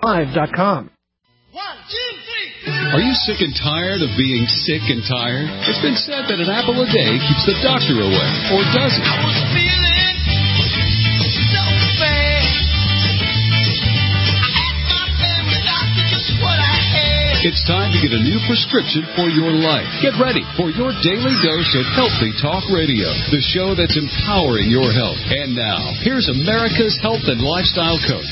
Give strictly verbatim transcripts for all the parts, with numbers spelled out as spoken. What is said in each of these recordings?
live dot com. One, two, three. Are you sick and tired of being sick and tired? It's been said that an apple a day keeps the doctor away, or does it? I was feeling so bad. I asked my family doctor just what I had. It's time to get a new prescription for your life. Get ready for your daily dose of Healthy Talk Radio, the show that's empowering your health. And now, here's America's health and lifestyle coach.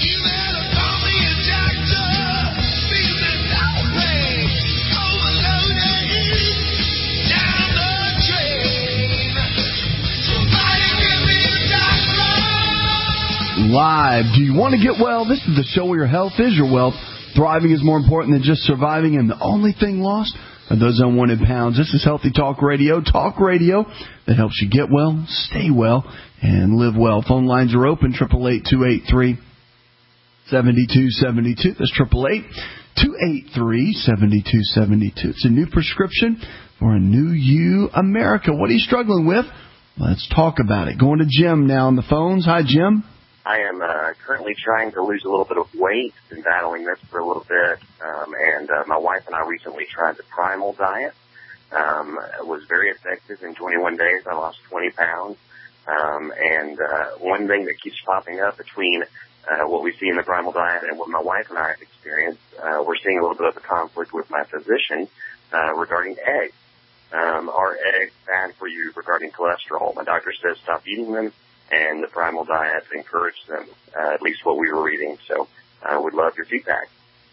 Live. Do you want to get well? This is the show where your health is your wealth. Thriving is more important than just surviving, and the only thing lost are those unwanted pounds. This is Healthy Talk Radio, talk radio that helps you get well, stay well, and live well. Phone lines are open, eight eight eight, two eight three, seven two seven two. That's eight eight eight, two eight three, seven two seven two. It's a new prescription for a new you, America. What are you struggling with? Let's talk about it. Going to Jim now on the phones. Hi, Jim. I am uh, currently trying to lose a little bit of weight. Been battling this for a little bit, um, and uh, my wife and I recently tried the Primal diet. Um, it was very effective. In twenty-one days, I lost twenty pounds. Um, and uh, one thing that keeps popping up between uh, what we see in the Primal diet and what my wife and I have experienced, uh, we're seeing a little bit of a conflict with my physician uh, regarding eggs. Um, are eggs bad for you regarding cholesterol? My doctor says stop eating them. And the Primal diet encouraged them, uh, at least what we were reading. So I uh, would love your feedback.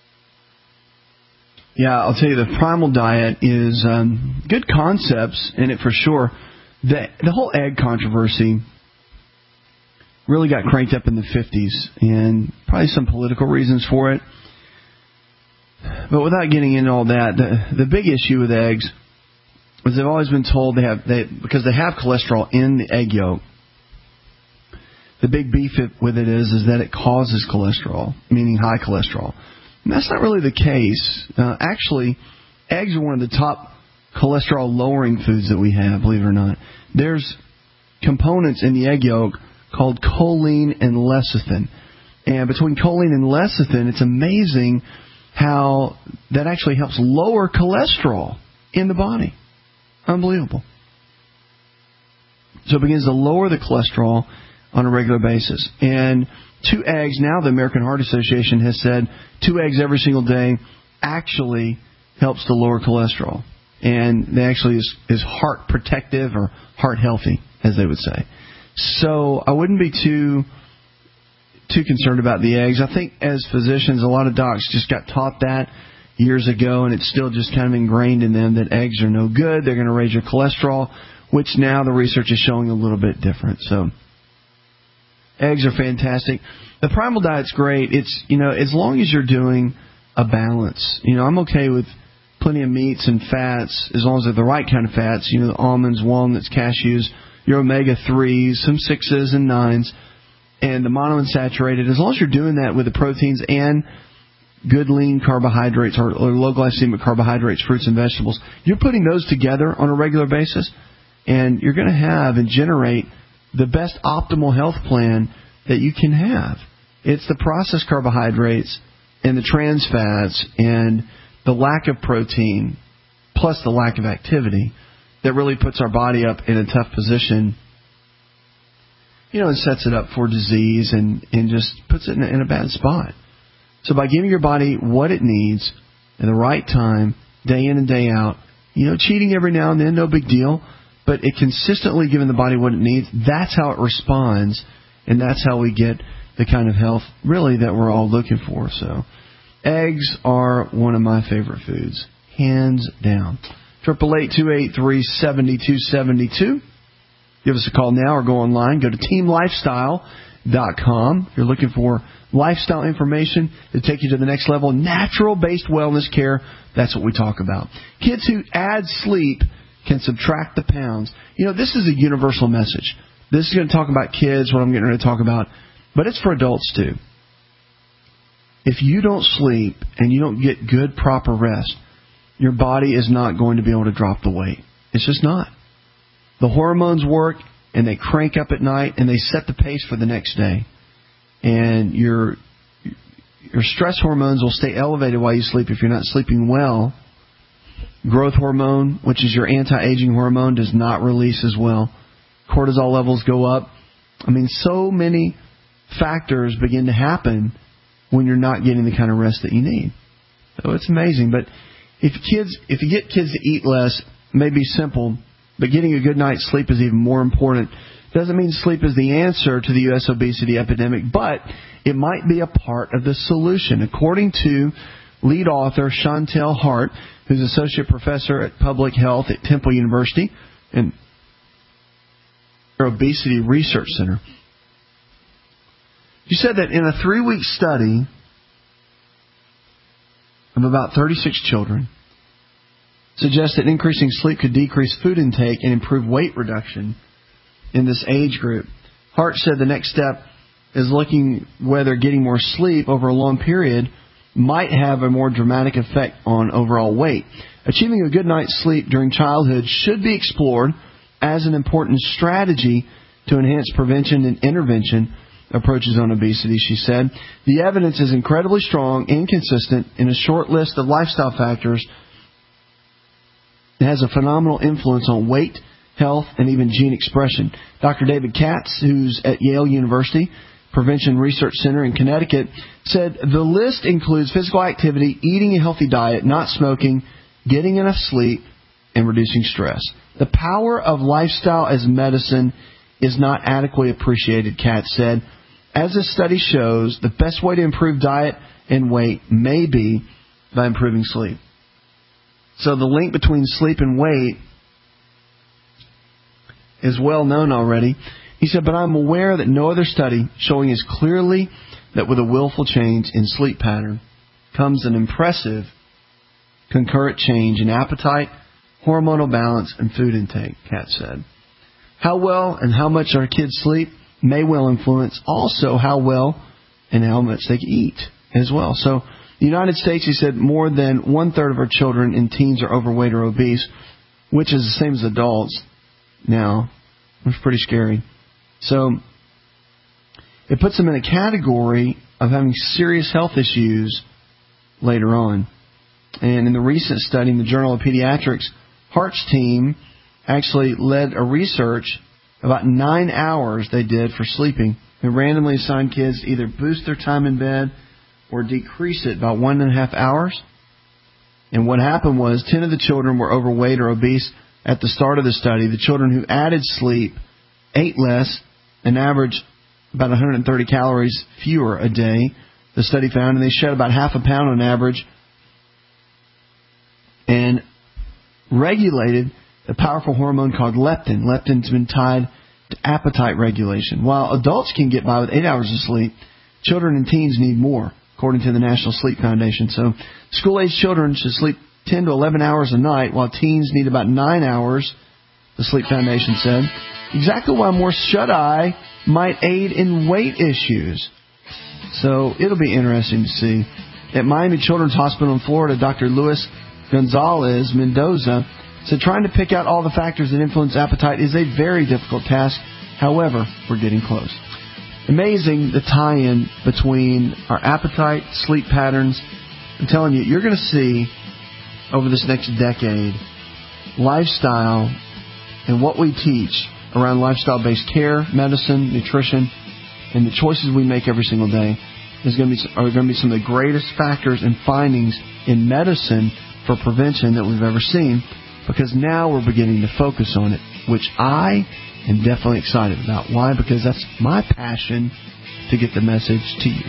Yeah, I'll tell you, the Primal diet is um, good concepts in it for sure. The, the whole egg controversy really got cranked up in the fifties, and probably some political reasons for it. But without getting into all that, the, the big issue with eggs is they've always been told they have, they, because they have cholesterol in the egg yolk, the big beef with it is is that it causes cholesterol, meaning high cholesterol. And that's not really the case. Uh, actually, eggs are one of the top cholesterol-lowering foods that we have, believe it or not. There's components in the egg yolk called choline and lecithin. And between choline and lecithin, it's amazing how that actually helps lower cholesterol in the body. Unbelievable. So it begins to lower the cholesterol on a regular basis. And two eggs, now the American Heart Association has said two eggs every single day actually helps to lower cholesterol. And they actually is, is heart protective or heart healthy, as they would say. So I wouldn't be too too concerned about the eggs. I think as physicians, a lot of docs just got taught that years ago, and it's still just kind of ingrained in them that eggs are no good. They're going to raise your cholesterol, which now the research is showing a little bit different. So eggs are fantastic. The Primal diet's great. It's, you know, as long as you're doing a balance. You know, I'm okay with plenty of meats and fats as long as they're the right kind of fats. You know, the almonds, walnuts, cashews, your omega threes, some sixes and nines, and the monounsaturated. As long as you're doing that with the proteins and good lean carbohydrates or, or low glycemic carbohydrates, fruits and vegetables, you're putting those together on a regular basis, and you're going to have and generate the best optimal health plan that you can have. It's the processed carbohydrates and the trans fats and the lack of protein plus the lack of activity that really puts our body up in a tough position, you know, and sets it up for disease and, and just puts it in a, in a bad spot. So by giving your body what it needs at the right time, day in and day out, you know, cheating every now and then, no big deal, but it consistently giving the body what it needs, that's how it responds, and that's how we get the kind of health, really, that we're all looking for. So eggs are one of my favorite foods, hands down. eight eight eight, two eight three, seven two seven two. Give us a call now or go online. Go to team lifestyle dot com. If you're looking for lifestyle information to take you to the next level, natural-based wellness care, that's what we talk about. Kids who add sleep can subtract the pounds. You know, this is a universal message. This is going to talk about kids, what I'm getting ready to talk about, but it's for adults too. If you don't sleep and you don't get good, proper rest, your body is not going to be able to drop the weight. It's just not. The hormones work, and they crank up at night, and they set the pace for the next day. And your your stress hormones will stay elevated while you sleep if you're not sleeping well. Growth hormone, which is your anti-aging hormone, does not release as well. Cortisol levels go up. I mean, so many factors begin to happen when you're not getting the kind of rest that you need. So it's amazing. But if kids, if you get kids to eat less, it may be simple, but getting a good night's sleep is even more important. Doesn't mean sleep is the answer to the U S obesity epidemic, but it might be a part of the solution. According to lead author Chantel Hart, who's associate professor at public health at Temple University and their obesity research center, she said that in a three-week study of about thirty-six children, suggests that increasing sleep could decrease food intake and improve weight reduction in this age group. Hart said the next step is looking whether getting more sleep over a long period might have a more dramatic effect on overall weight. Achieving a good night's sleep during childhood should be explored as an important strategy to enhance prevention and intervention approaches on obesity, she said. The evidence is incredibly strong and consistent in a short list of lifestyle factors. It has a phenomenal influence on weight, health, and even gene expression. Doctor David Katz, who's at Yale University Prevention Research Center in Connecticut, said the list includes physical activity, eating a healthy diet, not smoking, getting enough sleep, and reducing stress. The power of lifestyle as medicine is not adequately appreciated, Katz said. As this study shows, the best way to improve diet and weight may be by improving sleep. So the link between sleep and weight is well known already. He said, but I'm aware that no other study showing as clearly that with a willful change in sleep pattern comes an impressive concurrent change in appetite, hormonal balance, and food intake, Katz said. How well and how much our kids sleep may well influence also how well and how much they eat as well. So the United States, he said, more than one-third of our children and teens are overweight or obese, which is the same as adults now. It's pretty scary. So it puts them in a category of having serious health issues later on. And in the recent study in the Journal of Pediatrics, Hart's team actually led a research about nine hours they did for sleeping. They randomly assigned kids to either boost their time in bed or decrease it by one and a half hours. And what happened was ten of the children were overweight or obese at the start of the study. The children who added sleep ate less, an average about one hundred thirty calories fewer a day, the study found, and they shed about half a pound on average and regulated a powerful hormone called leptin. Leptin's been tied to appetite regulation. While adults can get by with eight hours of sleep, children and teens need more, according to the National Sleep Foundation. So school-age children should sleep ten to eleven hours a night, while teens need about nine hours, the Sleep Foundation said. Exactly why more shut-eye might aid in weight issues. So it'll be interesting to see. At Miami Children's Hospital in Florida, Doctor Luis Gonzalez Mendoza said trying to pick out all the factors that influence appetite is a very difficult task. However, we're getting close. Amazing the tie-in between our appetite, sleep patterns. I'm telling you, you're going to see over this next decade lifestyle and what we teach around lifestyle-based care, medicine, nutrition, and the choices we make every single day is going to be are going to be some of the greatest factors and findings in medicine for prevention that we've ever seen, because now we're beginning to focus on it, which I am definitely excited about. Why? Because that's my passion to get the message to you.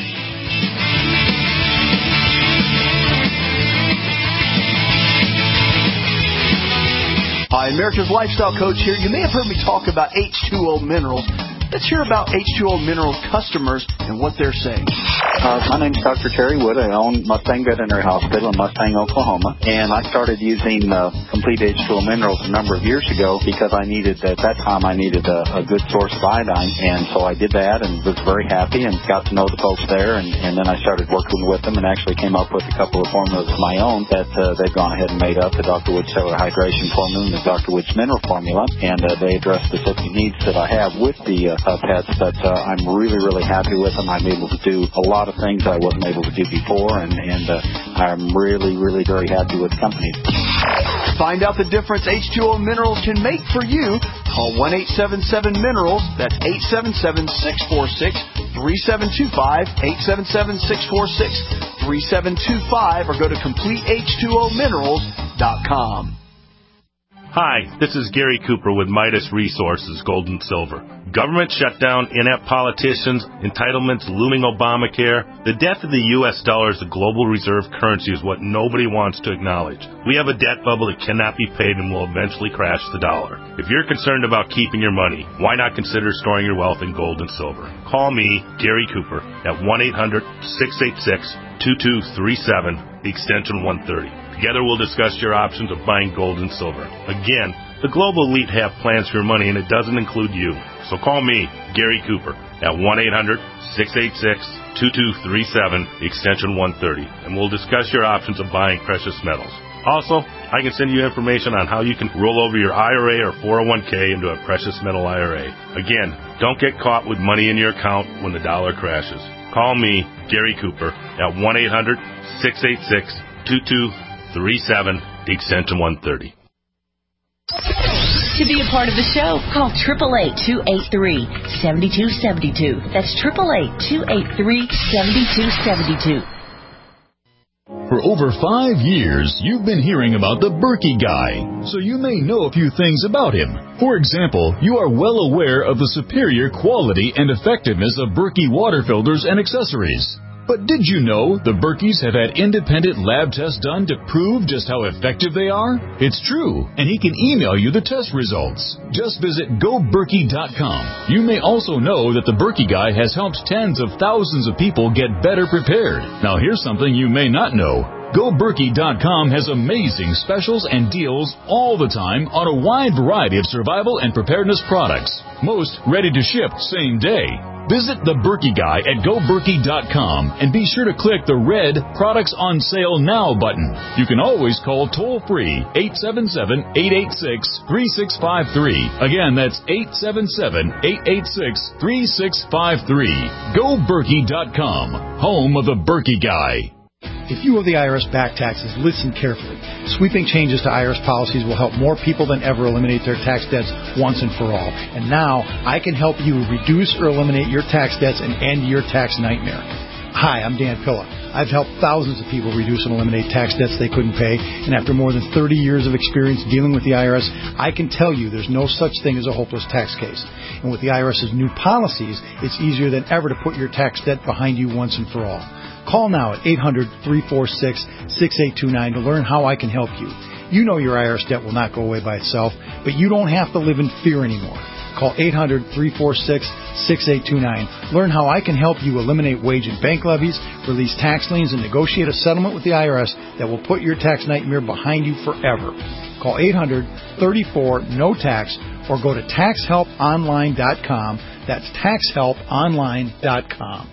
Hi, America's Lifestyle Coach here. You may have heard me talk about H two O Minerals. Let's hear about H two O Minerals customers and what they're saying. Uh, my name's Doctor Terry Wood. I own Mustang Veterinary Hospital in Mustang, Oklahoma. And I started using uh, Complete H two O Minerals a number of years ago because I needed, at that time, I needed a, a good source of iodine. And so I did that and was very happy and got to know the folks there. And, and then I started working with them and actually came up with a couple of formulas of my own that uh, they've gone ahead and made up, the Doctor Wood Cellular Hydration Formula and the Doctor Wood's Mineral Formula. And uh, they address specific needs that I have with the uh, uh, pets. But uh, I'm really, really happy with them. I'm able to do a lot of of things I wasn't able to do before, and, and uh, I'm really, really very happy with the company. Find out the difference H two O Minerals can make for you. Call one eight seven seven minerals. That's eight seven seven, six four six, three seven two five, eight seven seven, six four six, three seven two five, or go to complete H two O minerals dot com. Hi, this is Gary Cooper with Midas Resources, Gold and Silver. Government shutdown, inept politicians, entitlements, looming Obamacare. The death of the U S dollar as the global reserve currency is what nobody wants to acknowledge. We have a debt bubble that cannot be paid and will eventually crash the dollar. If you're concerned about keeping your money, why not consider storing your wealth in gold and silver? Call me, Gary Cooper, at one eight hundred, six eight six, two two three seven, extension one thirty. Together we'll discuss your options of buying gold and silver. Again, the global elite have plans for your money, and it doesn't include you. So call me, Gary Cooper, at one eight hundred, six eight six, two two three seven, extension one thirty, and we'll discuss your options of buying precious metals. Also, I can send you information on how you can roll over your I R A or four oh one k into a precious metal I R A. Again, don't get caught with money in your account when the dollar crashes. Call me, Gary Cooper, at one eight hundred, six eight six, two two three seven, extension one thirty. To be a part of the show, call eight eight eight, two eight three, seven two seven two. That's eight eight eight, two eight three, seven two seven two. For over five years, you've been hearing about the Berkey Guy, so you may know a few things about him. For example, you are well aware of the superior quality and effectiveness of Berkey water filters and accessories. But did you know the Berkeys have had independent lab tests done to prove just how effective they are? It's true, and he can email you the test results. Just visit go berkey dot com. You may also know that the Berkey Guy has helped tens of thousands of people get better prepared. Now here's something you may not know. go berkey dot com has amazing specials and deals all the time on a wide variety of survival and preparedness products. Most ready to ship same day. Visit the Berkey Guy at go berkey dot com and be sure to click the red Products on Sale Now button. You can always call toll-free eight seven seven, eight eight six, three six five three. Again, that's eight seven seven, eight eight six, three six five three. go berkey dot com, home of the Berkey Guy. If you owe the I R S back taxes, listen carefully. Sweeping changes to I R S policies will help more people than ever eliminate their tax debts once and for all. And now, I can help you reduce or eliminate your tax debts and end your tax nightmare. Hi, I'm Dan Pilla. I've helped thousands of people reduce and eliminate tax debts they couldn't pay, and after more than thirty years of experience dealing with the I R S, I can tell you there's no such thing as a hopeless tax case. And with the IRS's new policies, it's easier than ever to put your tax debt behind you once and for all. Call now at eight hundred, three four six, six eight two nine to learn how I can help you. You know your I R S debt will not go away by itself, but you don't have to live in fear anymore. Call eight hundred, three four six, six eight two nine. Learn how I can help you eliminate wage and bank levies, release tax liens, and negotiate a settlement with the I R S that will put your tax nightmare behind you forever. Call eight hundred, three four, N O tax or go to tax help online dot com. That's tax help online dot com.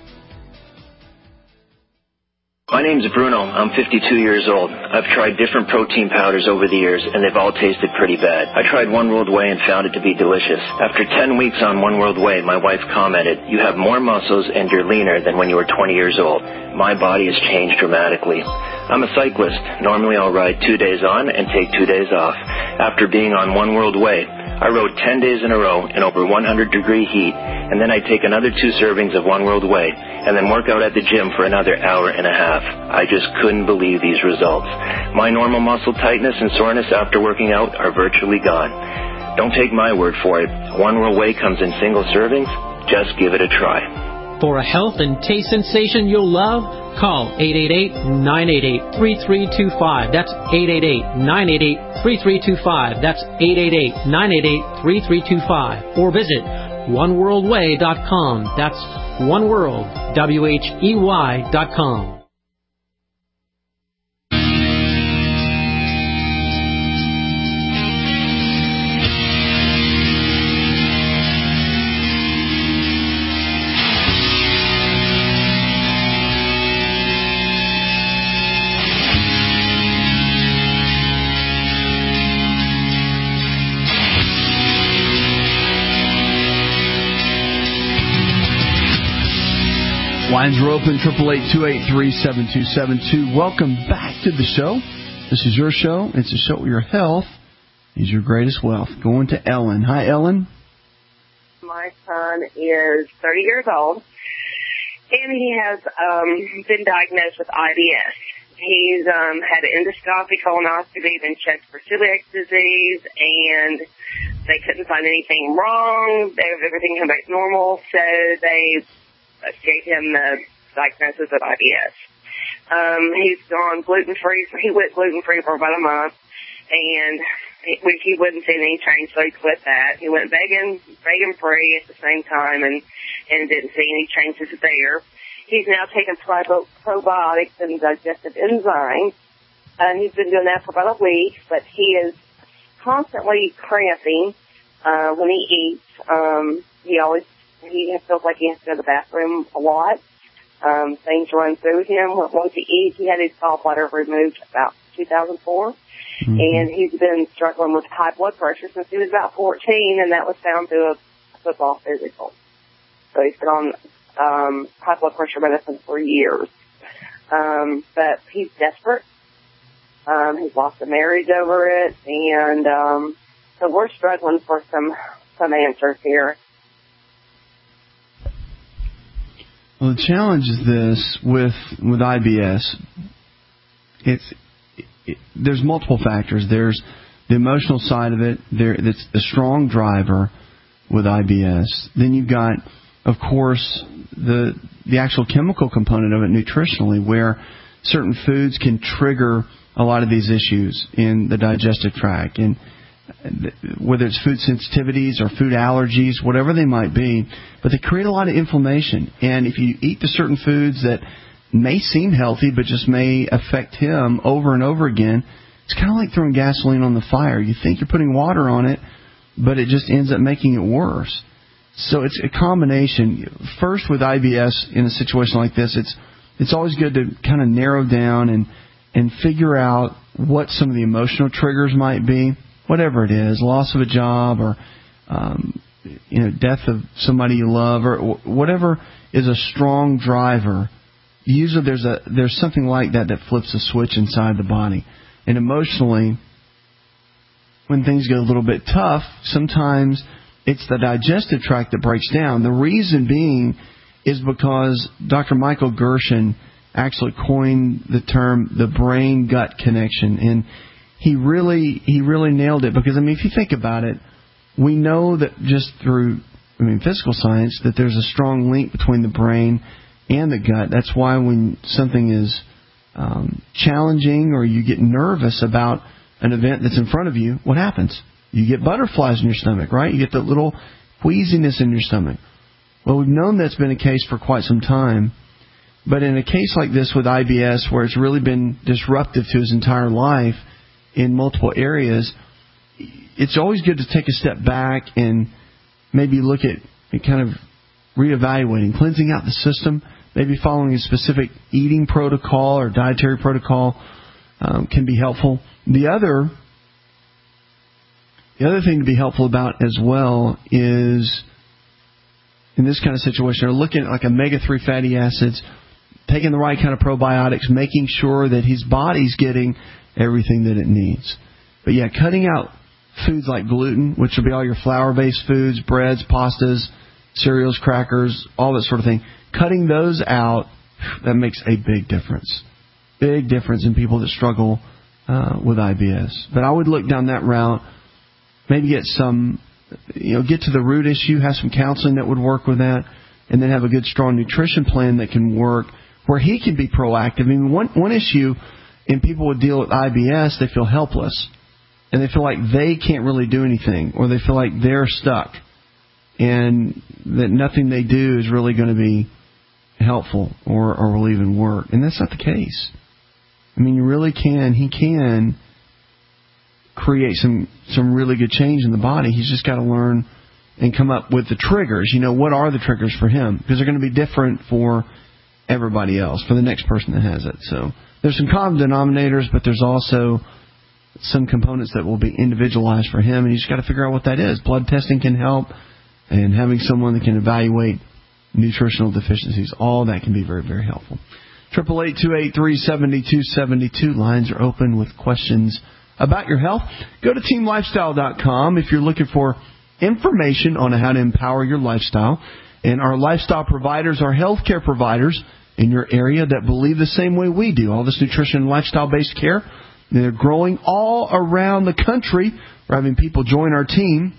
My name's Bruno. I'm fifty-two years old. I've tried different protein powders over the years, and they've all tasted pretty bad. I tried One World Whey and found it to be delicious. After ten weeks on One World Whey, my wife commented, "You have more muscles and you're leaner than when you were twenty years old." My body has changed dramatically. I'm a cyclist. Normally I'll ride two days on and take two days off. After being on One World Whey, I rode ten days in a row in over one hundred degree heat, and then I take another two servings of One World Whey, and then work out at the gym for another hour and a half. I just couldn't believe these results. My normal muscle tightness and soreness after working out are virtually gone. Don't take my word for it. One World Whey comes in single servings. Just give it a try. For a health and taste sensation you'll love, call eight eight eight, nine eight eight, three three two five. That's eight eight eight, nine eight eight, three three two five. That's eight eight eight, nine eight eight, three three two five. Or visit one world way dot com. That's oneworld, W H E Y dot com. Lines are open, eight eight eight, two eight three, seven two seven two. Welcome back to the show. This is your show. It's a show where your health is your greatest wealth. Going to Ellen. Hi, Ellen. My son is thirty years old, and he has um, been diagnosed with I B S. He's um, had an endoscopy, colonoscopy, been checked for celiac disease, and they couldn't find anything wrong. They, everything came back normal, so they gave him the diagnosis of I B S. Um, he's gone gluten-free. He went gluten-free for about a month, and he, he wouldn't see any change, so he quit that. He went vegan, vegan-free at the same time, and, and didn't see any changes there. He's now taking probi- probiotics and digestive enzymes, and he's been doing that for about a week, but he is constantly cramping uh, when he eats. Um, he always he feels like he has to go to the bathroom a lot. Um, things run through him. Once he eats, he had his gallbladder removed about two thousand four, mm-hmm. and he's been struggling with high blood pressure since he was about fourteen, and that was found through a football physical. So he's been on um, high blood pressure medicine for years. Um, but he's desperate. Um, he's lost a marriage over it, and um, so we're struggling for some some answers here. Well, the challenge is this with with I B S. It's it, there's multiple factors. There's the emotional side of it. There, that's a strong driver with I B S. Then you've got, of course, the the actual chemical component of it nutritionally, where certain foods can trigger a lot of these issues in the digestive tract, and whether it's food sensitivities or food allergies, whatever they might be, but they create a lot of inflammation. And if you eat the certain foods that may seem healthy but just may affect him over and over again, it's kind of like throwing gasoline on the fire. You think you're putting water on it, but it just ends up making it worse. So it's a combination. First, with I B S in a situation like this, it's it's always good to kind of narrow down and and figure out what some of the emotional triggers might be, whatever it is, loss of a job or um, you know, death of somebody you love, or whatever is a strong driver. Usually there's a there's something like that that flips a switch inside the body. And emotionally, when things get a little bit tough, sometimes it's the digestive tract that breaks down. The reason being is because Doctor Michael Gershon actually coined the term the brain-gut connection, and he really he really nailed it. Because, I mean, if you think about it, we know that just through, I mean, physical science, that there's a strong link between the brain and the gut. That's why when something is um, challenging or you get nervous about an event that's in front of you, what happens? You get butterflies in your stomach, right? You get that little queasiness in your stomach. Well, we've known that's been a case for quite some time. But in a case like this with I B S, where it's really been disruptive to his entire life in multiple areas, it's always good to take a step back and maybe look at kind of reevaluating, cleansing out the system, maybe following a specific eating protocol or dietary protocol um, can be helpful. The other, the other thing to be helpful about as well is, in this kind of situation, are looking at like omega three fatty acids, taking the right kind of probiotics, making sure that his body's getting everything that it needs. But yeah, cutting out foods like gluten, which will be all your flour-based foods, breads, pastas, cereals, crackers, all that sort of thing. Cutting those out, that makes a big difference. Big difference in people that struggle uh, with I B S. But I would look down that route, maybe get some, you know, get to the root issue, have some counseling that would work with that, and then have a good, strong nutrition plan that can work where he can be proactive. I mean, one, one issue in people who deal with I B S, they feel helpless. And they feel like they can't really do anything, or they feel like they're stuck, and that nothing they do is really going to be helpful or, or will even work. And that's not the case. I mean, you really can, he can create some, some really good change in the body. He's just got to learn and come up with the triggers. You know, what are the triggers for him? Because they're going to be different for everybody else, for the next person that has it. So there's some common denominators, but there's also some components that will be individualized for him, and you just got to figure out what that is. Blood testing can help, and having someone that can evaluate nutritional deficiencies. All that can be very, very helpful. eight eight eight, two eight three, seven two seven two. Lines are open with questions about your health. Go to team lifestyle dot com if you're looking for information on how to empower your lifestyle. And our lifestyle providers are healthcare providers in your area that believe the same way we do. All this nutrition and lifestyle-based care, they're growing all around the country. We're having people join our team.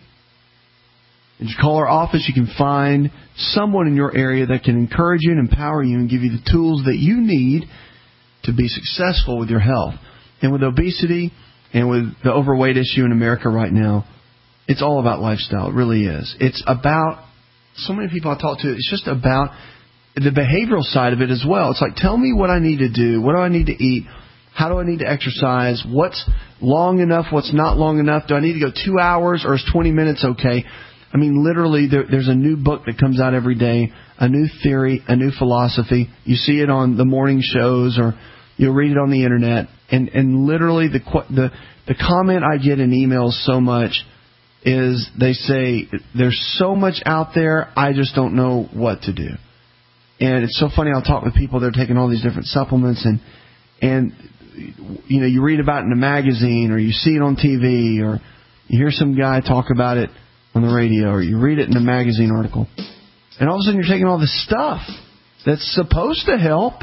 And you call our office, you can find someone in your area that can encourage you and empower you and give you the tools that you need to be successful with your health. And with obesity and with the overweight issue in America right now, it's all about lifestyle. It really is. It's about, so many people I talk to, it's just about the behavioral side of it as well. It's like, tell me what I need to do. What do I need to eat? How do I need to exercise? What's long enough? What's not long enough? Do I need to go two hours or is twenty minutes okay? I mean, literally, there, there's a new book that comes out every day, a new theory, a new philosophy. You see it on the morning shows or you'll read it on the Internet. And, and literally, the, the, the comment I get in emails so much is they say, there's so much out there, I just don't know what to do. And it's so funny, I'll talk with people that are taking all these different supplements, and, and you know, you read about it in a magazine, or you see it on T V, or you hear some guy talk about it on the radio, or you read it in a magazine article. And all of a sudden you're taking all this stuff that's supposed to help,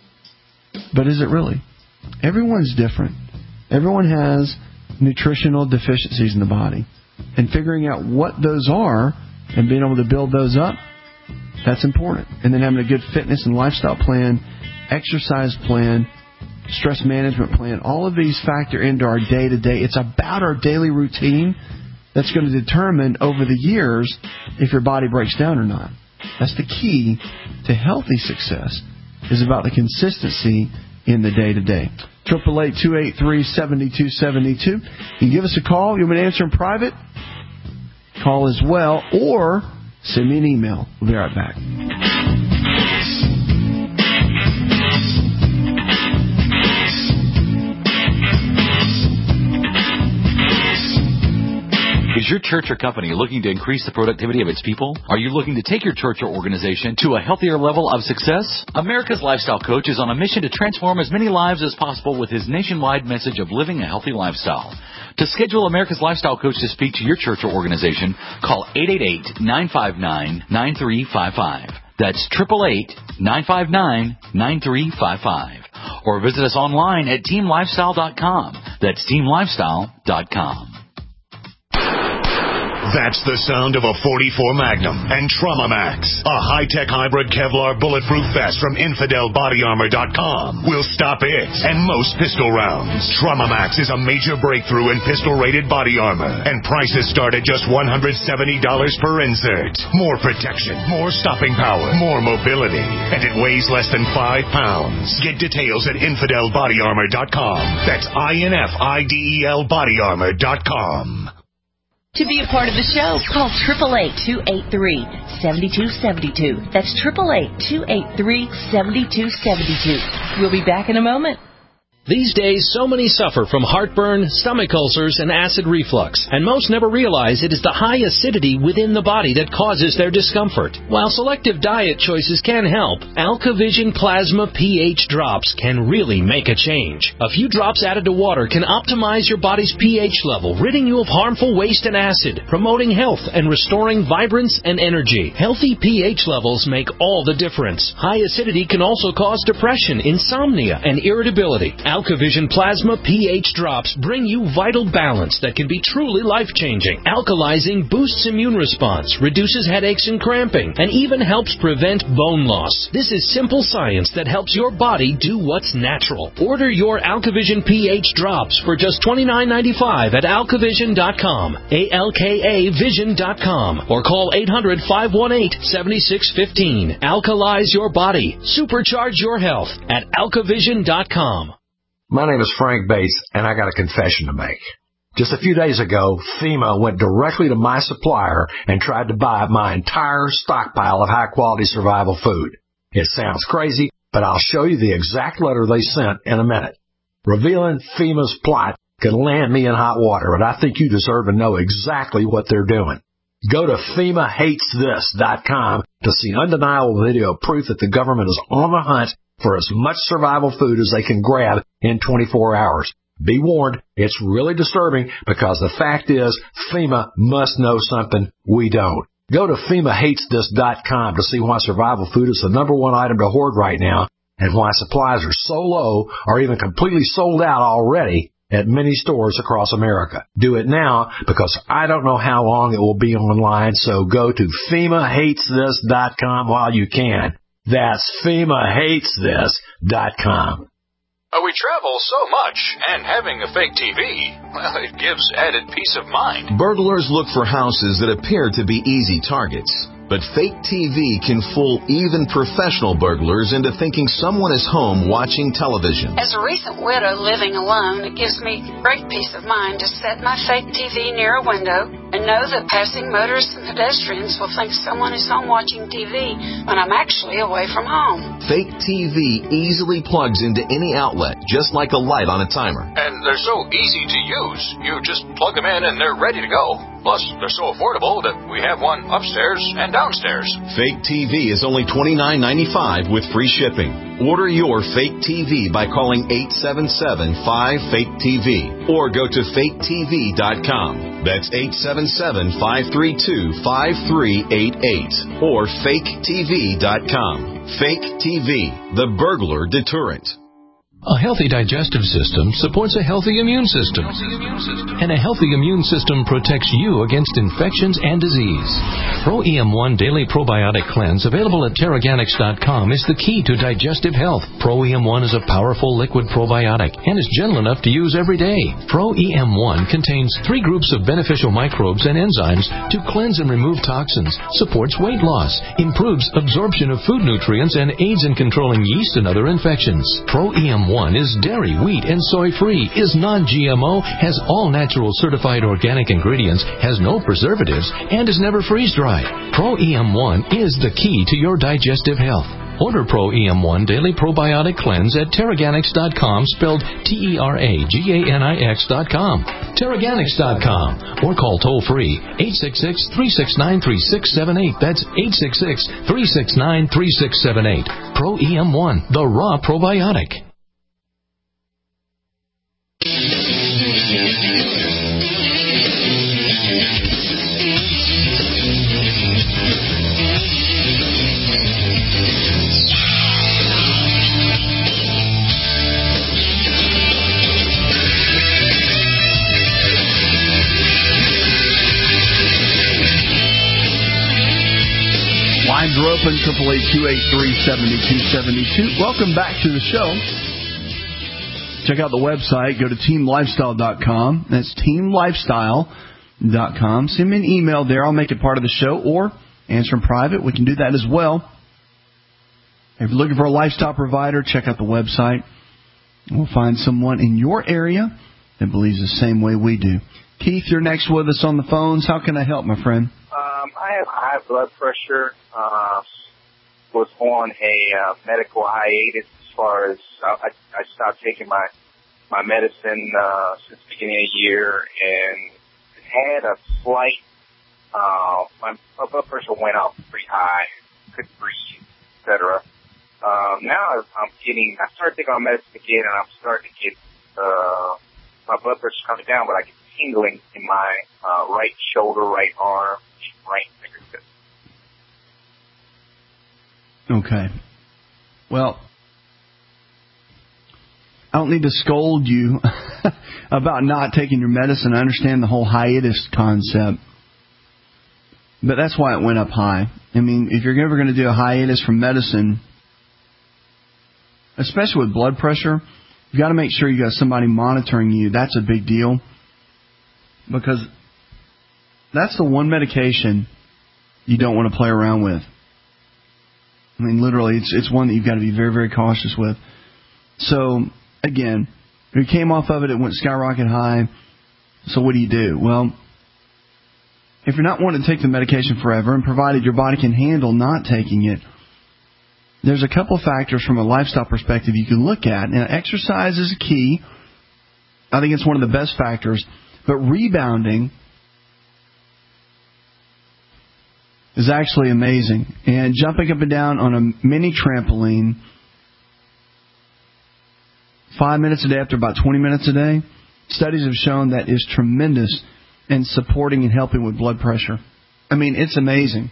but is it really? Everyone's different. Everyone has nutritional deficiencies in the body. And figuring out what those are and being able to build those up, that's important. And then having a good fitness and lifestyle plan, exercise plan, stress management plan, all of these factor into our day-to-day. It's about our daily routine that's going to determine over the years if your body breaks down or not. That's the key to healthy success, is about the consistency in the day-to-day. eight eight eight, two eight three, seven two seven two. You can give us a call. You want me to answer in private? Call as well, or send me an email. We'll be right back. Is your church or company looking to increase the productivity of its people? Are you looking to take your church or organization to a healthier level of success? America's Lifestyle Coach is on a mission to transform as many lives as possible with his nationwide message of living a healthy lifestyle. To schedule America's Lifestyle Coach to speak to your church or organization, call eight eight eight, nine five nine, nine three five five. That's eight eight eight, nine five nine, nine three five five. Or visit us online at team lifestyle dot com. That's team lifestyle dot com. That's the sound of a forty-four Magnum and Trauma Max, a high-tech hybrid Kevlar bulletproof vest from infidel body armor dot com. Will stop it and most pistol rounds. Trauma Max is a major breakthrough in pistol-rated body armor, and prices start at just one hundred seventy dollars per insert. More protection, more stopping power, more mobility, and it weighs less than five pounds. Get details at infidel body armor dot com. That's I N F I D E L body armor dot com. To be a part of the show, call eight eight eight, two eight three, seven two seven two. That's eight eight eight, two eight three, seven two seven two. We'll be back in a moment. These days, so many suffer from heartburn, stomach ulcers, and acid reflux, and most never realize it is the high acidity within the body that causes their discomfort. While selective diet choices can help, AlkaVision Plasma pH drops can really make a change. A few drops added to water can optimize your body's pH level, ridding you of harmful waste and acid, promoting health and restoring vibrance and energy. Healthy pH levels make all the difference. High acidity can also cause depression, insomnia, and irritability. AlkaVision Plasma pH drops bring you vital balance that can be truly life-changing. Alkalizing boosts immune response, reduces headaches and cramping, and even helps prevent bone loss. This is simple science that helps your body do what's natural. Order your AlkaVision pH drops for just twenty-nine ninety-five at alkavision dot com, A L K A vision dot com, or call eight hundred, five one eight, seven six one five. Alkalize your body. Supercharge your health at alkavision dot com. My name is Frank Bates, and I got a confession to make. Just a few days ago, FEMA went directly to my supplier and tried to buy my entire stockpile of high-quality survival food. It sounds crazy, but I'll show you the exact letter they sent in a minute. Revealing FEMA's plot could land me in hot water, but I think you deserve to know exactly what they're doing. Go to FEMA hates this dot com to see undeniable video proof that the government is on the hunt for as much survival food as they can grab in twenty-four hours. Be warned, it's really disturbing because the fact is FEMA must know something we don't. Go to FEMA hates this dot com to see why survival food is the number one item to hoard right now and why supplies are so low or even completely sold out already at many stores across America. Do it now because I don't know how long it will be online, so go to FEMA hates this dot com while you can. That's FEMA hates this dot com. Uh, we travel so much, and having a fake T V, well, it gives added peace of mind. Burglars look for houses that appear to be easy targets. But fake T V can fool even professional burglars into thinking someone is home watching television. As a recent widow living alone, it gives me great peace of mind to set my fake T V near a window and know that passing motorists and pedestrians will think someone is home watching T V when I'm actually away from home. Fake T V easily plugs into any outlet, just like a light on a timer. And they're so easy to use. You just plug them in and they're ready to go. Plus, they're so affordable that we have one upstairs and downstairs. Fake T V is only twenty-nine ninety-five with free shipping. Order your fake T V by calling eight seven seven, five, fake T V or go to fake T V dot com. That's eight seven seven, five three two, five three eight eight or fake T V dot com. Fake T V, the burglar deterrent. A healthy digestive system supports a healthy immune system. And a healthy immune system protects you against infections and disease. Pro E M one Daily Probiotic Cleanse, available at Terraganics dot com, is the key to digestive health. Pro E M one is a powerful liquid probiotic and is gentle enough to use every day. Pro E M one contains three groups of beneficial microbes and enzymes to cleanse and remove toxins, supports weight loss, improves absorption of food nutrients, and aids in controlling yeast and other infections. Pro E M one is dairy, wheat, and soy-free, is non G M O, has all natural certified organic ingredients, has no preservatives, and is never freeze-dried. Pro E M one is the key to your digestive health. Order Pro E M one Daily Probiotic Cleanse at Terraganics dot com, spelled T E R A G A N I X dot com. Terraganics dot com, or call toll-free eight six six, three six nine, three six seven eight. That's eight six six, three six nine, three six seven eight. Pro E M one, the raw probiotic. Lines are open, triple eight two eight three, seven two seven two. Welcome back to the show. Check out the website. Go to team lifestyle dot com. That's team lifestyle dot com. Send me an email there. I'll make it part of the show, or answer in private. We can do that as well. If you're looking for a lifestyle provider, check out the website. We'll find someone in your area that believes the same way we do. Keith, you're next with us on the phones. How can I help, my friend? Um, I have high blood pressure. Uh, was on a uh, medical hiatus as far as uh, I, I stopped taking my my medicine uh, since the beginning of the year, and had a slight. Uh, my, my blood pressure went up pretty high, couldn't breathe, et cetera. Um, now I'm getting. I started taking my medicine again, and I'm starting to get uh, my blood pressure coming down, but I get tingling in my uh, right shoulder, right arm, right fingertip. Okay. Well, I don't need to scold you about not taking your medicine. I understand the whole hiatus concept. But that's why it went up high. I mean, if you're ever going to do a hiatus from medicine, especially with blood pressure, you've got to make sure you got somebody monitoring you. That's a big deal. Because that's the one medication you don't want to play around with. I mean, literally, it's it's one that you've got to be very, very cautious with. So, again, if you came off of it, it went skyrocket high. So what do you do? Well, if you're not wanting to take the medication forever, and provided your body can handle not taking it, there's a couple of factors from a lifestyle perspective you can look at. Now, exercise is a key. I think it's one of the best factors. But rebounding is actually amazing. And jumping up and down on a mini trampoline five minutes a day after about twenty minutes a day, studies have shown that is tremendous in supporting and helping with blood pressure. I mean, it's amazing.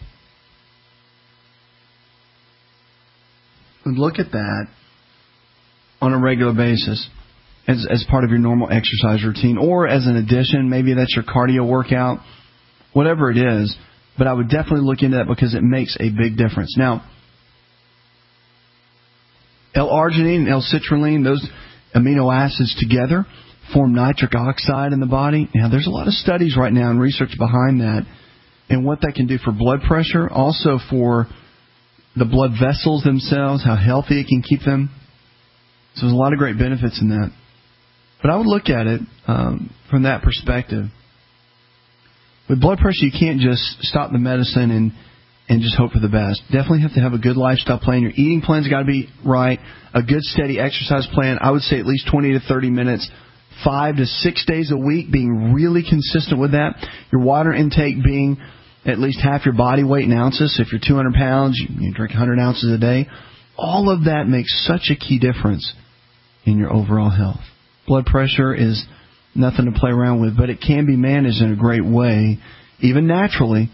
Look at that on a regular basis as, as part of your normal exercise routine, or as an addition. Maybe that's your cardio workout, whatever it is. But I would definitely look into that because it makes a big difference. Now, L-arginine and L-citrulline, those amino acids together form nitric oxide in the body. Now, there's a lot of studies right now and research behind that and what that can do for blood pressure, also for the blood vessels themselves, how healthy it can keep them. So there's a lot of great benefits in that. But I would look at it um, from that perspective. With blood pressure, you can't just stop the medicine and, and just hope for the best. Definitely have to have a good lifestyle plan. Your eating plan's got to be right. A good, steady exercise plan. I would say at least twenty to thirty minutes, five to six days a week, being really consistent with that. Your water intake being at least half your body weight in ounces. So if you're two hundred pounds, you, you drink one hundred ounces a day. All of that makes such a key difference in your overall health. Blood pressure is nothing to play around with, but it can be managed in a great way, even naturally,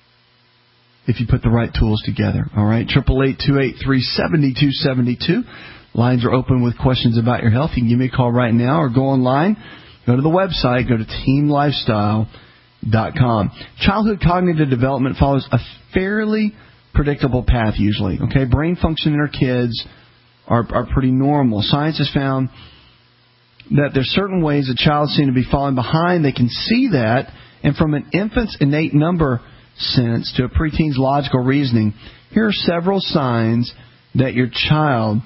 if you put the right tools together. All right, eight eight eight, two eight three, seven two seven two. Lines are open with questions about your health. You can give me a call right now or go online. Go to the website. Go to team lifestyle dot com. Childhood cognitive development follows a fairly predictable path usually. Okay, brain function in our kids are, are pretty normal. Science has found that there's certain ways a child seems to be falling behind. They can see that, and from an infant's innate number sense to a preteen's logical reasoning, here are several signs that your child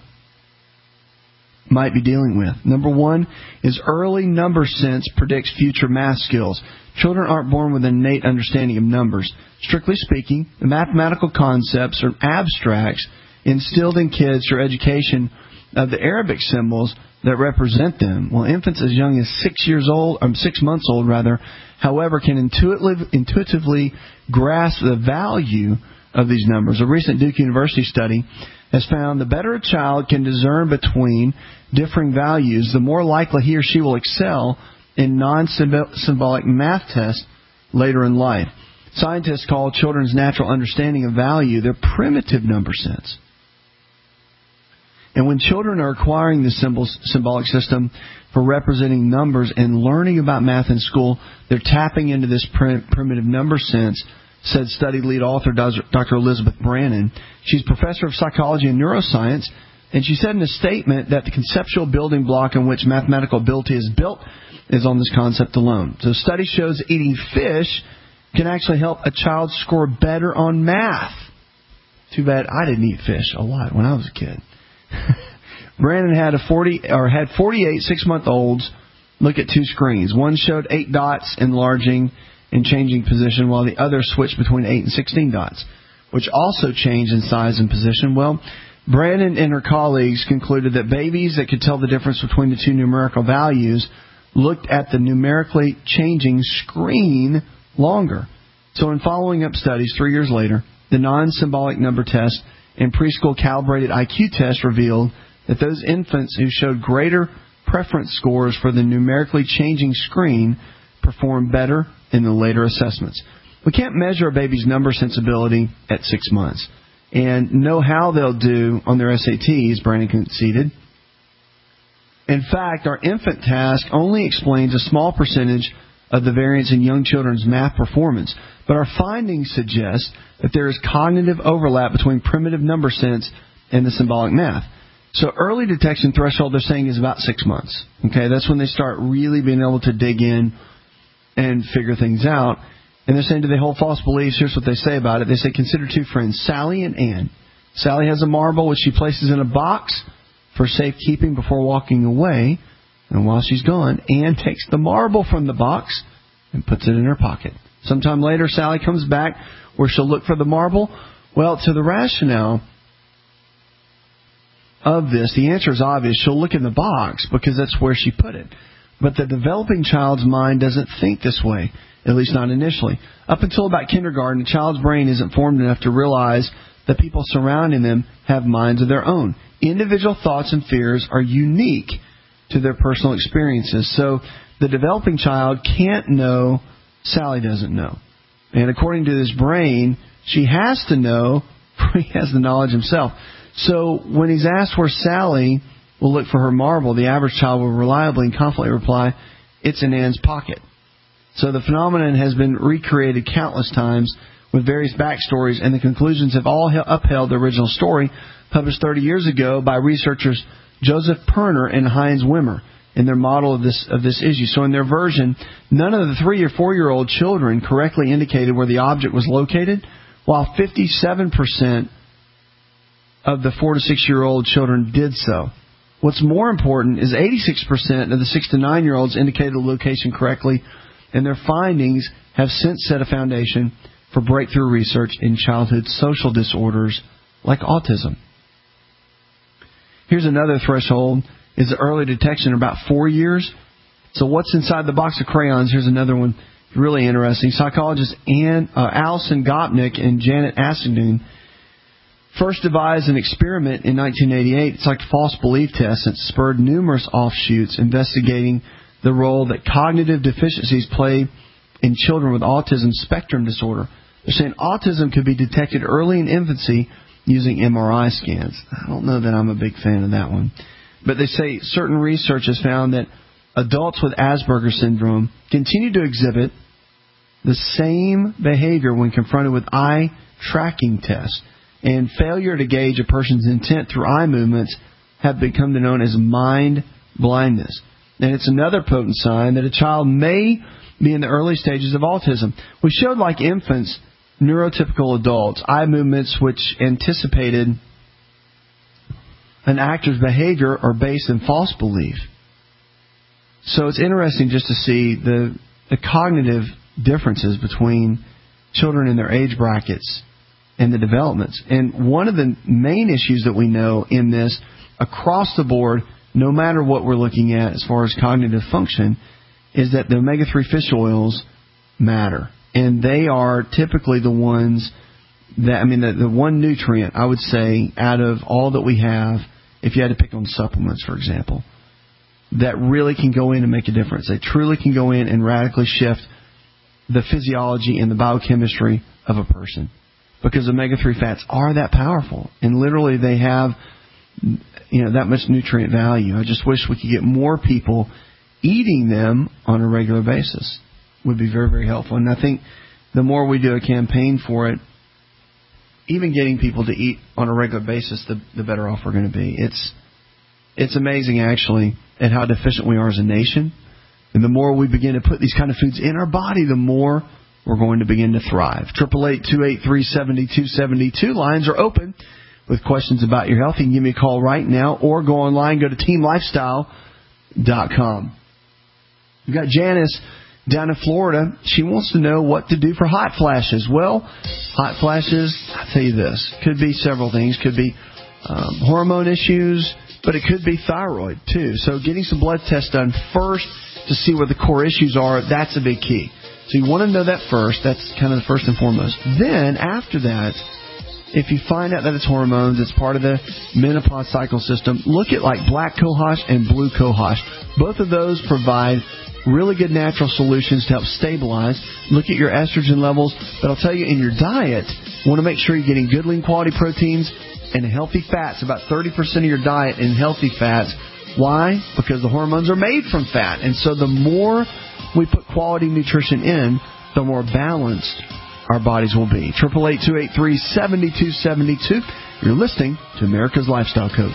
might be dealing with. Number one is early number sense predicts future math skills. Children aren't born with an innate understanding of numbers. Strictly speaking, the mathematical concepts are abstracts instilled in kids through education of the Arabic symbols that represent them. Well, infants as young as six years old, or six months old rather, however, can intuitively, intuitively grasp the value of these numbers. A recent Duke University study has found the better a child can discern between differing values, the more likely he or she will excel in non-symbolic math tests later in life. Scientists call children's natural understanding of value their primitive number sense. And when children are acquiring the symbols, symbolic system for representing numbers and learning about math in school, they're tapping into this prim- primitive number sense, said study lead author Doctor Elizabeth Brannon. She's professor of psychology and neuroscience, and she said in a statement that the conceptual building block on which mathematical ability is built is on this concept alone. So study shows that eating fish can actually help a child score better on math. Too bad I didn't eat fish a lot when I was a kid. Brandon had a forty or had forty-eight six-month-olds look at two screens. One showed eight dots enlarging and changing position, while the other switched between eight and sixteen dots, which also changed in size and position. Well, Brandon and her colleagues concluded that babies that could tell the difference between the two numerical values looked at the numerically changing screen longer. So in following up studies three years later, the non-symbolic number test and preschool calibrated I Q test revealed that those infants who showed greater preference scores for the numerically changing screen performed better in the later assessments. We can't measure a baby's number sensibility at six months and know how they'll do on their S A Ts, Brandon conceded. In fact, our infant task only explains a small percentage of the variance in young children's math performance, but our findings suggest that there is cognitive overlap between primitive number sense and the symbolic math. So early detection threshold, they're saying, is about six months. Okay, that's when they start really being able to dig in and figure things out. And they're saying, do they hold false beliefs? Here's what they say about it. They say, consider two friends, Sally and Ann. Sally has a marble which she places in a box for safekeeping before walking away. And while she's gone, Ann takes the marble from the box and puts it in her pocket. Sometime later, Sally comes back where she'll look for the marble. Well, to the rationale of this, the answer is obvious. She'll look in the box because that's where she put it. But the developing child's mind doesn't think this way, at least not initially. Up until about kindergarten, the child's brain isn't formed enough to realize that people surrounding them have minds of their own. Individual thoughts and fears are unique to their personal experiences. So the developing child can't know Sally doesn't know. And according to this brain, she has to know, for he has the knowledge himself. So when he's asked where Sally will look for her marble, the average child will reliably and confidently reply, it's in Ann's pocket. So the phenomenon has been recreated countless times with various backstories, and the conclusions have all upheld the original story published thirty years ago by researchers Joseph Perner and Heinz Wimmer in their model of this of this issue. So in their version, none of the three or four-year-old children correctly indicated where the object was located, while fifty-seven percent of the four to six-year-old children did so. What's more important is eighty-six percent of the six to nine-year-olds indicated the location correctly, and their findings have since set a foundation for breakthrough research in childhood social disorders like autism. Here's another threshold, is the early detection about four years. So what's inside the box of crayons? Here's another one, really interesting. Psychologists Ann, uh, Alison Gopnik and Janet Asselin first devised an experiment in nineteen eighty-eight. It's like a false belief test that spurred numerous offshoots investigating the role that cognitive deficiencies play in children with autism spectrum disorder. They're saying autism could be detected early in infancy using M R I scans. I don't know that I'm a big fan of that one. But they say certain research has found that adults with Asperger's syndrome continue to exhibit the same behavior when confronted with eye tracking tests. And failure to gauge a person's intent through eye movements have become known as mind blindness. And it's another potent sign that a child may be in the early stages of autism. We showed, like infants, neurotypical adults, eye movements which anticipated an actor's behavior are based in false belief. So it's interesting just to see the, the cognitive differences between children in their age brackets and the developments. And one of the main issues that we know in this, across the board, no matter what we're looking at as far as cognitive function, is that the omega three fish oils matter. And they are typically the ones that, I mean, the, the one nutrient, I would say, out of all that we have, if you had to pick on supplements, for example, that really can go in and make a difference. They truly can go in and radically shift the physiology and the biochemistry of a person. Because omega three fats are that powerful. And literally they have, you know, that much nutrient value. I just wish we could get more people eating them on a regular basis. Would be very, very helpful. And I think the more we do a campaign for it, even getting people to eat on a regular basis, the, the better off we're going to be. It's it's amazing, actually, at how deficient we are as a nation. And the more we begin to put these kind of foods in our body, the more we're going to begin to thrive. eight eight eight, two eight three, seven two seven two. Lines are open with questions about your health. You can give me a call right now or go online. Go to team lifestyle dot com. We've got Janice down in Florida. She wants to know what to do for hot flashes. Well, hot flashes, I'll tell you this, could be several things. Could be um, hormone issues, but it could be thyroid too. So getting some blood tests done first to see what the core issues are, that's a big key. So you want to know that first. That's kind of the first and foremost. Then, after that, if you find out that it's hormones, it's part of the menopause cycle system, look at like black cohosh and blue cohosh. Both of those provide really good natural solutions to help stabilize. Look at your estrogen levels. But I'll tell you, in your diet, you want to make sure you're getting good, lean, quality proteins and healthy fats. About thirty percent of your diet in healthy fats. Why? Because the hormones are made from fat. And so the more we put quality nutrition in, the more balanced our bodies will be. eight eight eight, two eight three, seven two seven two. You're listening to America's Lifestyle Coach.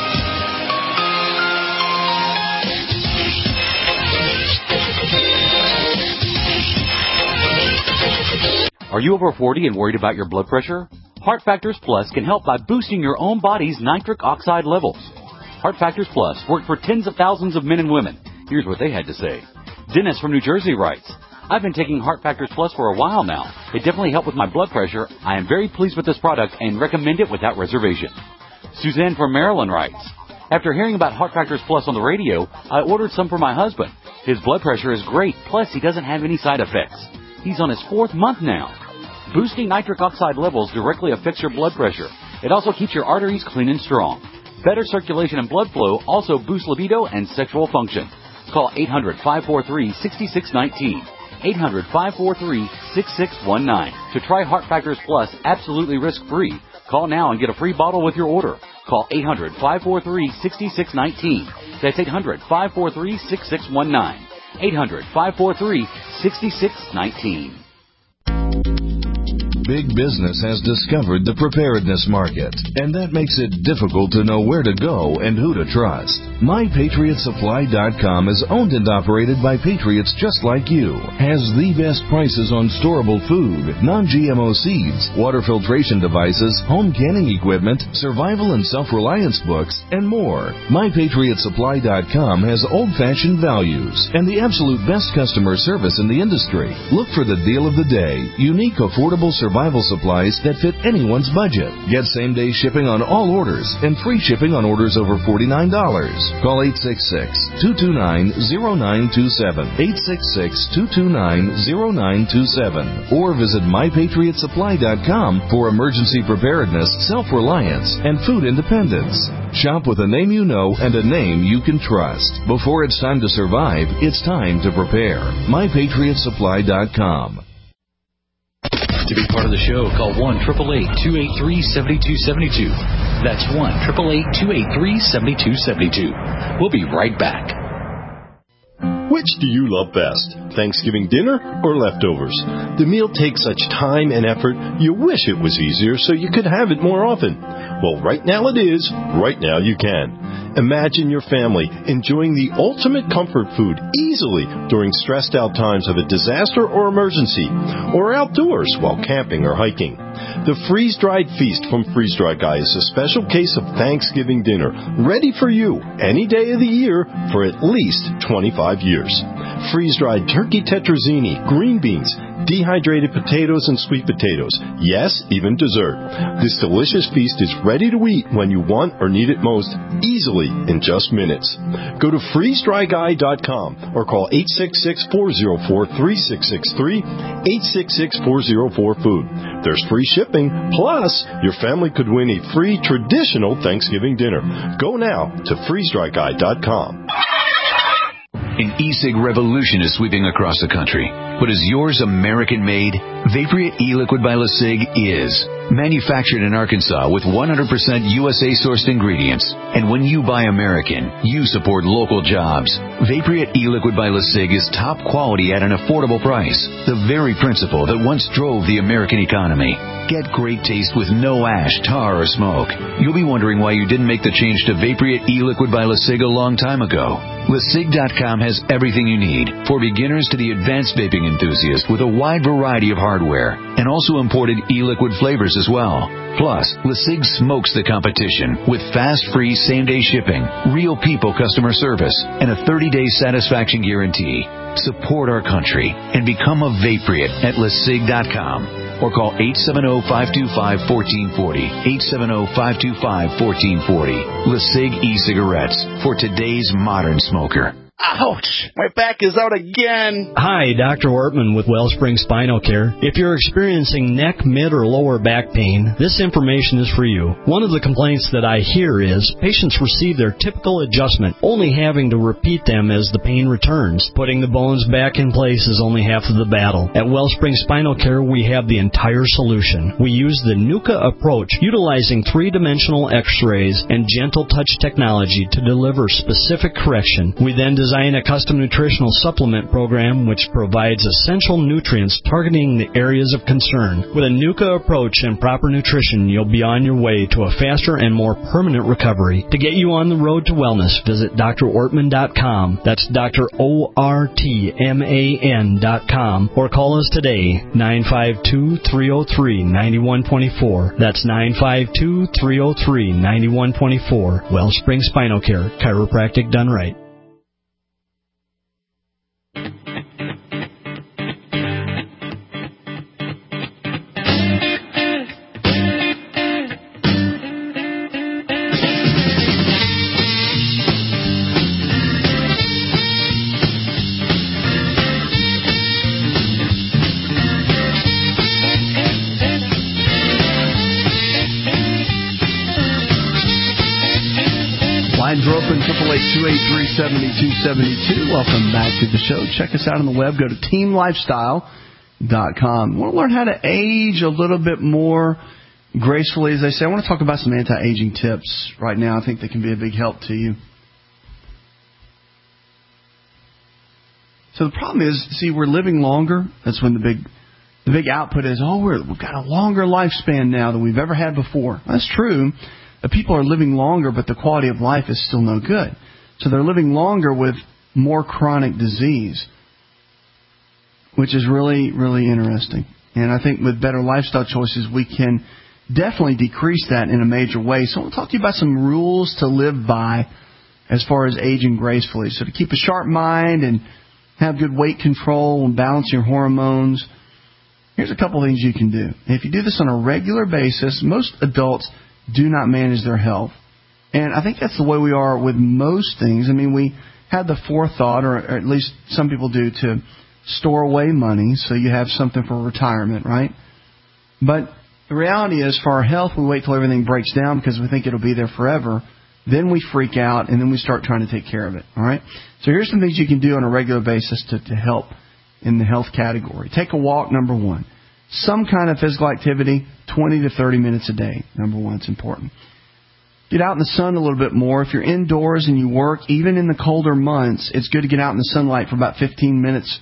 Are you over forty and worried about your blood pressure? Heart Factors Plus can help by boosting your own body's nitric oxide levels. Heart Factors Plus worked for tens of thousands of men and women. Here's what they had to say. Dennis from New Jersey writes, I've been taking Heart Factors Plus for a while now. It definitely helped with my blood pressure. I am very pleased with this product and recommend it without reservation. Suzanne from Maryland writes, After hearing about Heart Factors Plus on the radio, I ordered some for my husband. His blood pressure is great, plus he doesn't have any side effects. He's on his fourth month now. Boosting nitric oxide levels directly affects your blood pressure. It also keeps your arteries clean and strong. Better circulation and blood flow also boosts libido and sexual function. Call eight hundred, five four three, six six one nine. eight hundred, five four three, six six one nine. To try Heart Factors Plus absolutely risk-free, call now and get a free bottle with your order. Call eight hundred, five four three, six six one nine. That's eight hundred, five four three, six six one nine. eight hundred, five four three, six six one nine. Big business has discovered the preparedness market, and that makes it difficult to know where to go and who to trust. My Patriot Supply dot com is owned and operated by patriots just like you, has the best prices on storable food, non-G M O seeds, water filtration devices, home canning equipment, survival and self-reliance books, and more. My Patriot Supply dot com has old-fashioned values and the absolute best customer service in the industry. Look for the deal of the day, unique, affordable survival supplies that fit anyone's budget. Get same-day shipping on all orders and free shipping on orders over forty-nine dollars. Call eight six six, two two nine, zero nine two seven, eight six six, two two nine, zero nine two seven, or visit My Patriot Supply dot com for emergency preparedness, self-reliance, and food independence. Shop with a name you know and a name you can trust. Before it's time to survive, it's time to prepare. My Patriot Supply dot com. To be part of the show, call one eight eight eight, two eight three, seven two seven two. That's one eight eight eight, two eight three, seven two seven two. We'll be right back. Which do you love best, Thanksgiving dinner or leftovers? The meal takes such time and effort, you wish it was easier so you could have it more often. Well, right now it is. Right now you can. Imagine your family enjoying the ultimate comfort food easily during stressed out times of a disaster or emergency, or outdoors while camping or hiking. The freeze-dried feast from Freeze Dry Guy is a special case of Thanksgiving dinner, ready for you any day of the year for at least twenty-five years. Freeze-dried turkey tetrazzini, green beans, dehydrated potatoes and sweet potatoes. Yes, even dessert. This delicious feast is ready to eat when you want or need it most, easily in just minutes. Go to freeze dry guy dot com or call eight six six, four zero four, three six six three, eight six six, four zero four, food. There's free shipping, plus your family could win a free traditional Thanksgiving dinner. Go now to freeze dry guy dot com. An e-cig revolution is sweeping across the country. But is yours American-made? Vaporeat e-liquid by LeSig is. Manufactured in Arkansas with one hundred percent U S A-sourced ingredients. And when you buy American, you support local jobs. Vaporeat e-liquid by LeSig is top quality at an affordable price. The very principle that once drove the American economy. Get great taste with no ash, tar, or smoke. You'll be wondering why you didn't make the change to Vaporeat e-liquid by LeSig a long time ago. LeSig dot com has everything you need, for beginners to the advanced vaping enthusiast, with a wide variety of hardware, and also imported e-liquid flavors as well. Plus, LeSig smokes the competition with fast, free, same-day shipping, real people customer service, and a thirty-day satisfaction guarantee. Support our country and become a Vaporeat at LeSig dot com. Or call eight seven zero, five two five, one four four zero, eight seven zero, five two five, one four four zero. LeSig e-cigarettes for today's modern smoker. Ouch! My back is out again! Hi, Doctor Ortman with Wellspring Spinal Care. If you're experiencing neck, mid, or lower back pain, this information is for you. One of the complaints that I hear is patients receive their typical adjustment, only having to repeat them as the pain returns. Putting the bones back in place is only half of the battle. At Wellspring Spinal Care, we have the entire solution. We use the NUCA approach, utilizing three-dimensional x-rays and gentle touch technology to deliver specific correction. We then design Design a custom nutritional supplement program which provides essential nutrients targeting the areas of concern. With a NUCA approach and proper nutrition, you'll be on your way to a faster and more permanent recovery. To get you on the road to wellness, visit D R Ortman dot com. That's Doctor O R T M A N dot com. Or call us today, nine five two, three zero three, nine one two four. That's nine five two, three zero three, nine one two four. Wellspring Spinal Care, chiropractic done right. eight, two eight three, seven two seven two. Welcome back to the show. Check us out on the web. Go to team lifestyle dot com. Want to learn how to age a little bit more gracefully, as they say? I want to talk about some anti-aging tips right now. I think they can be a big help to you. So the problem is, see, we're living longer. That's when the big the big output is, oh, we're, we've got a longer lifespan now than we've ever had before. That's true. The people are living longer, but the quality of life is still no good. So they're living longer with more chronic disease, which is really, really interesting. And I think with better lifestyle choices, we can definitely decrease that in a major way. So I want to talk to you about some rules to live by as far as aging gracefully. So to keep a sharp mind and have good weight control and balance your hormones, here's a couple things you can do. If you do this on a regular basis, most adults do not manage their health. And I think that's the way we are with most things. I mean, we have the forethought, or at least some people do, to store away money so you have something for retirement, right? But the reality is, for our health, we wait till everything breaks down because we think it'll be there forever. Then we freak out, and then we start trying to take care of it, all right? So here's some things you can do on a regular basis to, to help in the health category. Take a walk, number one. Some kind of physical activity, twenty to thirty minutes a day. Number one, it's important. Get out in the sun a little bit more. If you're indoors and you work, even in the colder months, it's good to get out in the sunlight for about fifteen minutes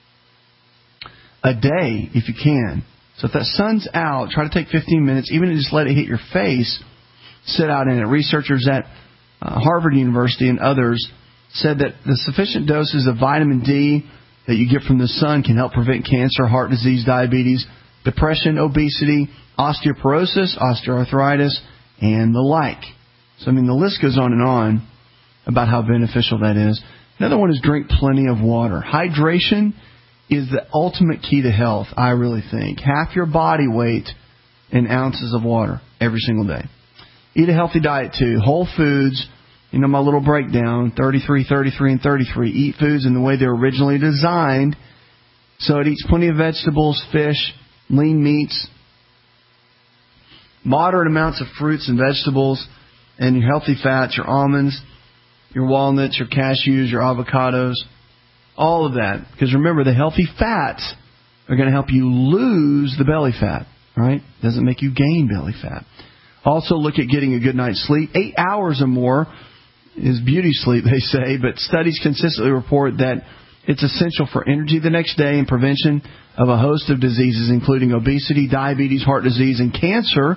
a day if you can. So if that sun's out, try to take fifteen minutes, even to just let it hit your face, sit out in it. Researchers at uh, Harvard University and others said that the sufficient doses of vitamin D that you get from the sun can help prevent cancer, heart disease, diabetes, depression, obesity, osteoporosis, osteoarthritis, and the like. So, I mean, the list goes on and on about how beneficial that is. Another one is drink plenty of water. Hydration is the ultimate key to health, I really think. Half your body weight in ounces of water every single day. Eat a healthy diet, too. Whole foods. You know, my little breakdown, thirty-three, thirty-three, and thirty-three. Eat foods in the way they were originally designed. So it eats plenty of vegetables, fish, lean meats, moderate amounts of fruits and vegetables, and your healthy fats, your almonds, your walnuts, your cashews, your avocados, all of that. Because remember, the healthy fats are going to help you lose the belly fat, right? Doesn't make you gain belly fat. Also, look at getting a good night's sleep. Eight hours or more is beauty sleep, they say, but studies consistently report that it's essential for energy the next day and prevention of a host of diseases, including obesity, diabetes, heart disease, and cancer.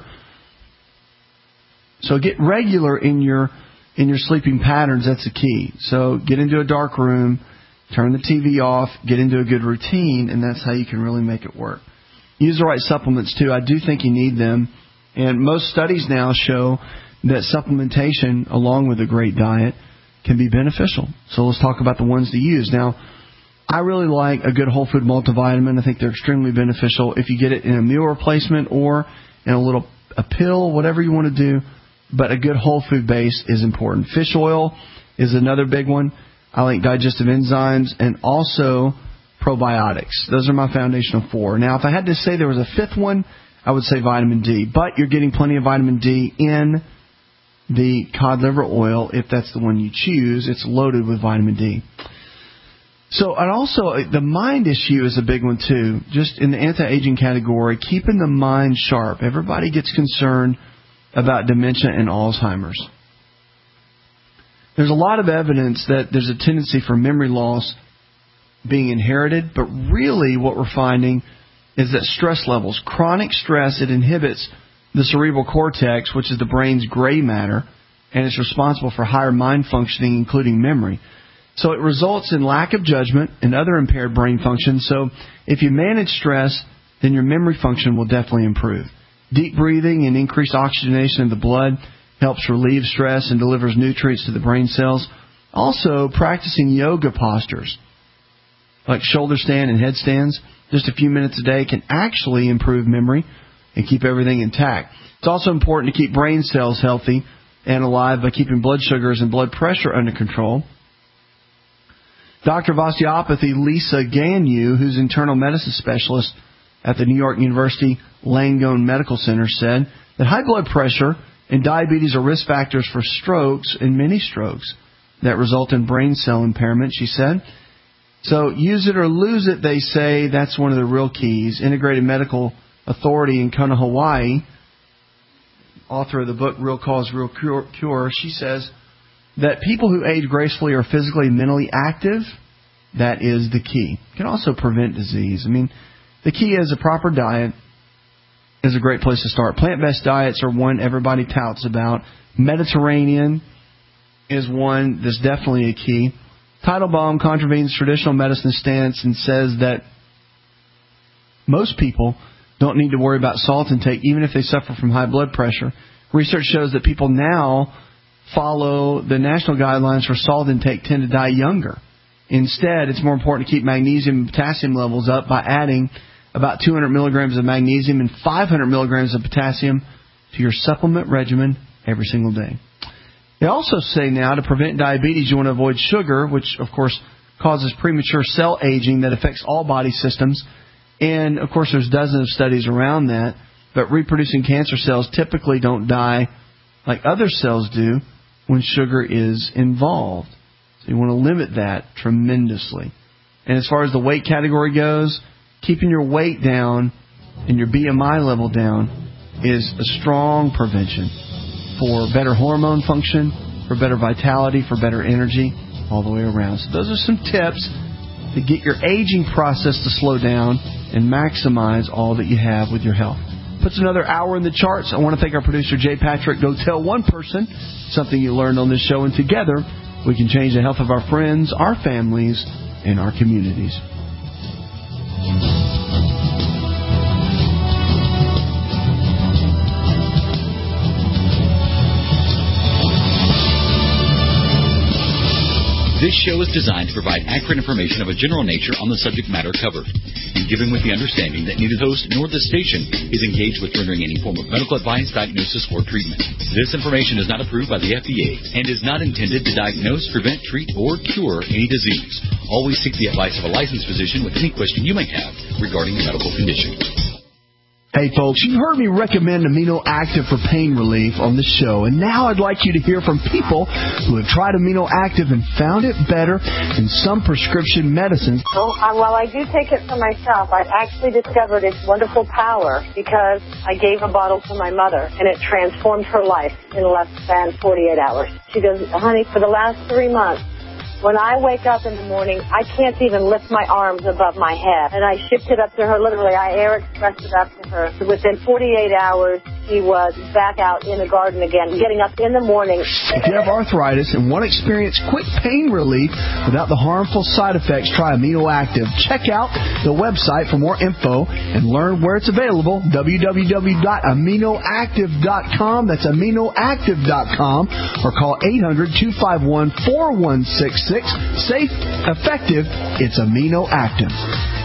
So get regular in your in your sleeping patterns. That's the key. So get into a dark room, turn the T V off, get into a good routine, and that's how you can really make it work. Use the right supplements, too. I do think you need them. And most studies now show that supplementation, along with a great diet, can be beneficial. So let's talk about the ones to use. Now, I really like a good whole food multivitamin. I think they're extremely beneficial if you get it in a meal replacement or in a little a pill, whatever you want to do. But a good whole food base is important. Fish oil is another big one. I like digestive enzymes and also probiotics. Those are my foundational four. Now, if I had to say there was a fifth one, I would say vitamin D. But you're getting plenty of vitamin D in the cod liver oil if that's the one you choose. It's loaded with vitamin D. So, and also, the mind issue is a big one, too. Just in the anti-aging category, keeping the mind sharp. Everybody gets concerned about dementia and Alzheimer's. There's a lot of evidence that there's a tendency for memory loss being inherited, but really what we're finding is that stress levels, chronic stress, it inhibits the cerebral cortex, which is the brain's gray matter, and it's responsible for higher mind functioning, including memory. So it results in lack of judgment and other impaired brain function. So if you manage stress, then your memory function will definitely improve. Deep breathing and increased oxygenation of the blood helps relieve stress and delivers nutrients to the brain cells. Also, practicing yoga postures, like shoulder stand and headstands, just a few minutes a day, can actually improve memory and keep everything intact. It's also important to keep brain cells healthy and alive by keeping blood sugars and blood pressure under control. Doctor of Osteopathy Lisa Ganyu, who's internal medicine specialist at the New York University Langone Medical Center, said that high blood pressure and diabetes are risk factors for strokes and many strokes. that result in brain cell impairment, she said. So use it or lose it, they say. That's one of the real keys. Integrated Medical Authority in Kona, Hawaii, author of the book Real Cause, Real Cure, she says that people who age gracefully are physically and mentally active. That is the key. It can also prevent disease. I mean, the key is a proper diet is a great place to start. Plant-based diets are one everybody touts about. Mediterranean is one that's definitely a key. Teitelbaum contravenes traditional medicine stance and says that most people don't need to worry about salt intake, even if they suffer from high blood pressure. Research shows that people now follow the national guidelines for salt intake tend to die younger. Instead, it's more important to keep magnesium and potassium levels up by adding about two hundred milligrams of magnesium and five hundred milligrams of potassium to your supplement regimen every single day. They also say now to prevent diabetes, you want to avoid sugar, which, of course, causes premature cell aging that affects all body systems. And, of course, there's dozens of studies around that. But reproducing cancer cells typically don't die like other cells do when sugar is involved. So you want to limit that tremendously. And as far as the weight category goes, keeping your weight down and your B M I level down is a strong prevention for better hormone function, for better vitality, for better energy, all the way around. So those are some tips to get your aging process to slow down and maximize all that you have with your health. Puts another hour in the charts. I want to thank our producer, Jay Patrick. Go tell one person something you learned on this show, and together we can change the health of our friends, our families, and our communities. This show is designed to provide accurate information of a general nature on the subject matter covered, and given with the understanding that neither host nor the station is engaged with rendering any form of medical advice, diagnosis, or treatment. This information is not approved by the F D A and is not intended to diagnose, prevent, treat, or cure any disease. Always seek the advice of a licensed physician with any question you may have regarding a medical condition. Hey folks, you heard me recommend Amino Active for pain relief on the show, and now I'd like you to hear from people who have tried Amino Active and found it better than some prescription medicines. Well, uh, while I do take it for myself, I've actually discovered its wonderful power because I gave a bottle to my mother, and it transformed her life in less than forty-eight hours. She goes, honey, for the last three months, when I wake up in the morning, I can't even lift my arms above my head. And I shipped it up to her, literally, I air expressed it up to her. Within forty-eight hours, she was back out in the garden again, getting up in the morning. If you have arthritis and want to experience quick pain relief without the harmful side effects, try Amino Active. Check out the website for more info and learn where it's available, w w w dot amino active dot com. That's amino active dot com, or call eight hundred, two five one, four one six six. Safe, effective, it's Amino Active.